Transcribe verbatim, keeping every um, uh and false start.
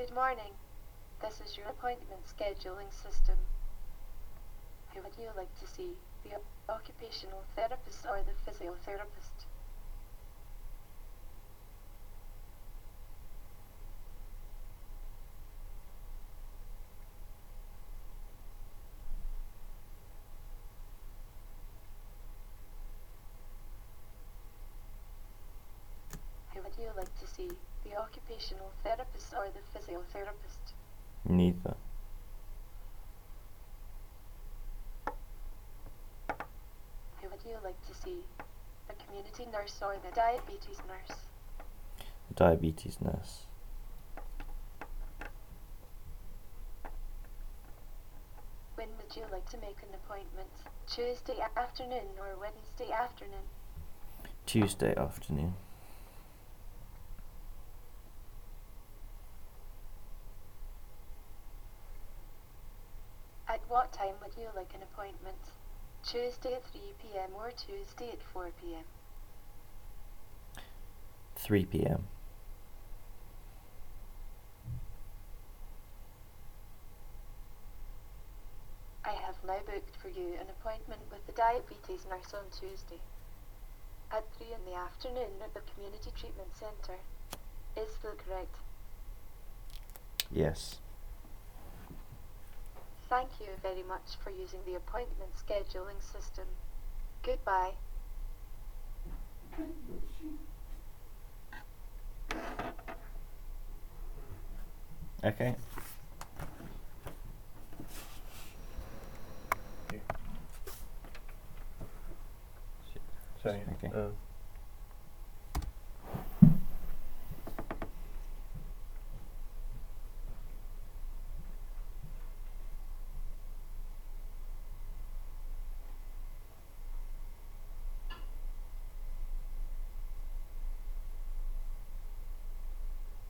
Good morning. This is your appointment scheduling system. Who would you like to see, the occupational therapist or the physiotherapist? Who would you like to see, the occupational therapist or the physiotherapist? Neither. Who would you like to see, the community nurse or the diabetes nurse? The diabetes nurse. When would you like to make an appointment? Tuesday afternoon or Wednesday afternoon? Tuesday afternoon. At what time would you like an appointment? Tuesday at three p m or Tuesday at four p m? three p m. I have now booked for you an appointment with the diabetes nurse on Tuesday at three in the afternoon at the Community Treatment Centre. Is that correct? Yes. Thank you very much for using the appointment scheduling system. Goodbye. Okay. Sorry. Okay. Uh,